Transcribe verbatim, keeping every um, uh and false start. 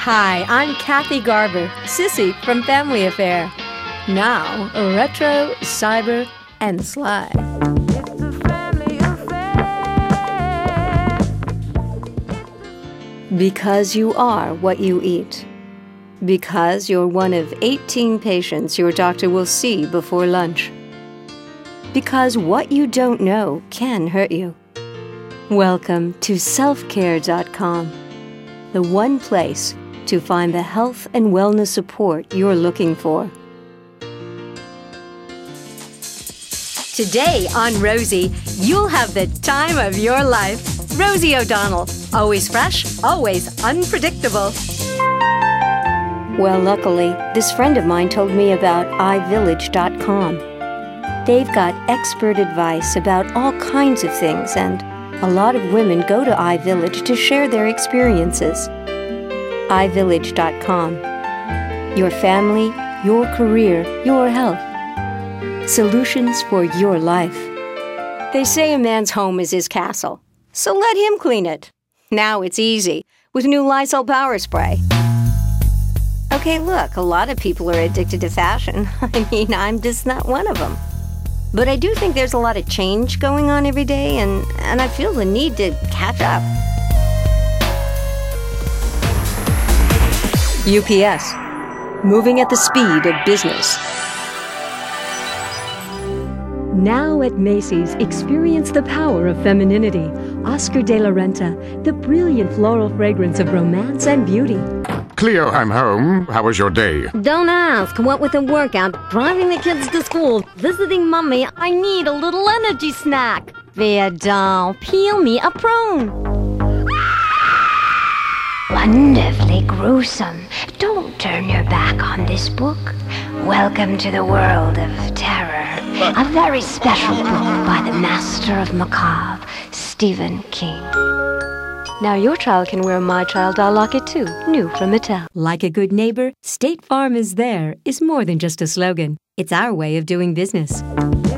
Hi, I'm Kathy Garber, Sissy from Family Affair. Now, retro, cyber, and sly. It's a family affair. Because you are what you eat. Because you're one of eighteen patients your doctor will see before lunch. Because what you don't know can hurt you. Welcome to self care dot com, the one place to find the health and wellness support you're looking for. Today on Rosie, you'll have the time of your life. Rosie O'Donnell, always fresh, always unpredictable. Well, luckily, this friend of mine told me about i village dot com. They've got expert advice about all kinds of things, and a lot of women go to iVillage to share their experiences. i village dot com. Your family, your career, your health. Solutions for your life. They say a man's home is his castle, so let him clean it. Now it's easy with new Lysol Power Spray. Okay, look, a lot of people are addicted to fashion. I mean, I'm just not one of them. But I do think there's a lot of change going on every day, and, and I feel the need to catch up. U P S. Moving at the speed of business. Now at Macy's, experience the power of femininity. Oscar de la Renta, the brilliant floral fragrance of romance and beauty. Cleo, I'm home. How was your day? Don't ask. What with the workout, driving the kids to school, visiting Mummy, I need a little energy snack. There, doll, peel me a prune. Wonderfully gruesome. Don't turn your back on this book. Welcome to the world of terror. A very special book by the master of macabre, Stephen King. Now your child can wear My Child doll locket too, new from Mattel. Like a good neighbor, State Farm is there is more than just a slogan. It's our way of doing business.